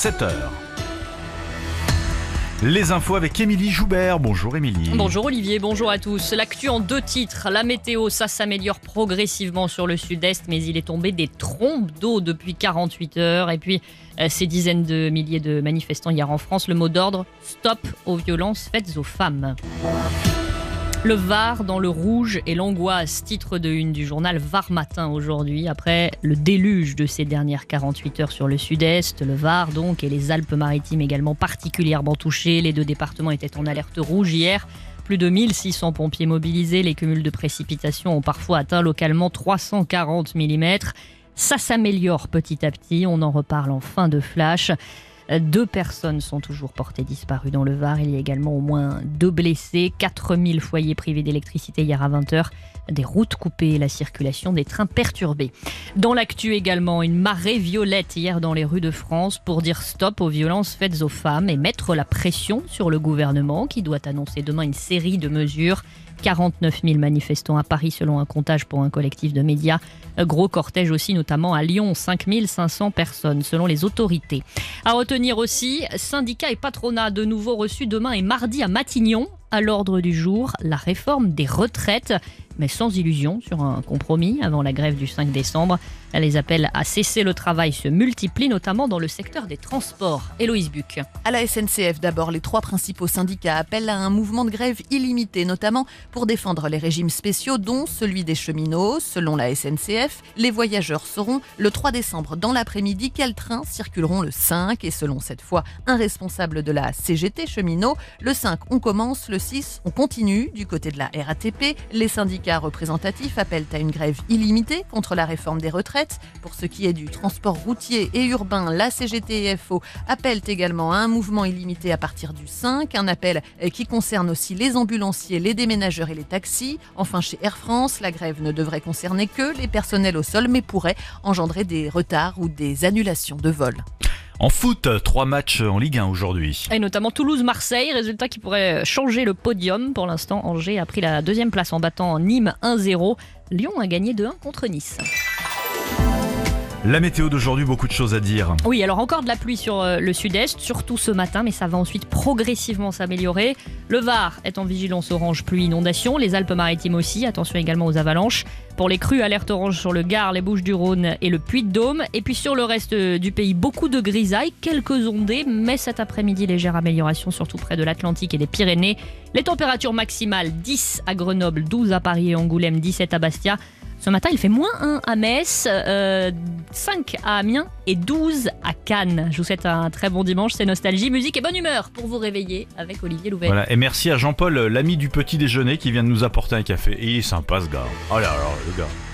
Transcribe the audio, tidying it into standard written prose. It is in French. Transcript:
7h. Les infos avec Émilie Joubert. Bonjour Émilie. Bonjour Olivier, bonjour à tous. L'actu en 2 titres. La météo, ça s'améliore progressivement sur le sud-est, mais il est tombé des trompes d'eau depuis 48 heures. Et puis, ces dizaines de milliers de manifestants hier en France, le mot d'ordre, stop aux violences faites aux femmes. Le Var dans le rouge et l'angoisse, titre de une du journal Var Matin aujourd'hui, après le déluge de ces dernières 48 heures sur le sud-est, le Var donc et les Alpes-Maritimes également particulièrement touchés. Les 2 départements étaient en alerte rouge hier. Plus de 1600 pompiers mobilisés, les cumuls de précipitations ont parfois atteint localement 340 mm. Ça s'améliore petit à petit, on en reparle en fin de flash. 2 personnes sont toujours portées disparues dans le Var. Il y a également au moins 2 blessés, 4000 foyers privés d'électricité hier à 20h, des routes coupées et la circulation des trains perturbée. Dans l'actu également, une marée violette hier dans les rues de France pour dire stop aux violences faites aux femmes et mettre la pression sur le gouvernement qui doit annoncer demain une série de mesures. 49 000 manifestants à Paris selon un comptage pour un collectif de médias. Gros cortège aussi notamment à Lyon, 5 500 personnes selon les autorités. À retenir aussi, syndicats et patronats de nouveau reçus demain et mardi à Matignon. À l'ordre du jour, la réforme des retraites, mais sans illusion sur un compromis avant la grève du 5 décembre. Les appels à cesser le travail se multiplient, notamment dans le secteur des transports. Héloïse Buc. À la SNCF d'abord, les 3 principaux syndicats appellent à un mouvement de grève illimité, notamment pour défendre les régimes spéciaux, dont celui des cheminots. Selon la SNCF, les voyageurs sauront le 3 décembre dans l'après-midi quels trains circuleront le 5. Et selon cette fois un responsable de la CGT cheminot, le 5 on commence, le 6 on continue. Du côté de la RATP, les syndicats représentatifs appellent à une grève illimitée contre la réforme des retraites. Pour ce qui est du transport routier et urbain, la CGT et FO appellent également à un mouvement illimité à partir du 5, un appel qui concerne aussi les ambulanciers, les déménageurs et les taxis. Enfin, chez Air France, la grève ne devrait concerner que les personnels au sol, mais pourrait engendrer des retards ou des annulations de vols. En foot, 3 matchs en Ligue 1 aujourd'hui. Et notamment Toulouse-Marseille, résultat qui pourrait changer le podium. Pour l'instant, Angers a pris la 2e place en battant Nîmes 1-0. Lyon a gagné 2-1 contre Nice. La météo d'aujourd'hui, beaucoup de choses à dire. Oui, alors encore de la pluie sur le sud-est, surtout ce matin, mais ça va ensuite progressivement s'améliorer. Le Var est en vigilance orange pluie inondation, les Alpes-Maritimes aussi, attention également aux avalanches. Pour les crues, alerte orange sur le Gard, les Bouches-du-Rhône et le Puy-de-Dôme. Et puis sur le reste du pays, beaucoup de grisailles, quelques ondées, mais cet après-midi, légère amélioration, surtout près de l'Atlantique et des Pyrénées. Les températures maximales, 10 à Grenoble, 12 à Paris et Angoulême, 17 à Bastia. Ce matin, il fait -1 à Metz, 5 à Amiens et 12 à Cannes. Je vous souhaite un très bon dimanche, c'est Nostalgie, musique et bonne humeur pour vous réveiller avec Olivier Louvet. Voilà, et merci à Jean-Paul, l'ami du petit déjeuner qui vient de nous apporter un café. Et il est sympa ce gars. Oh là là, le gars.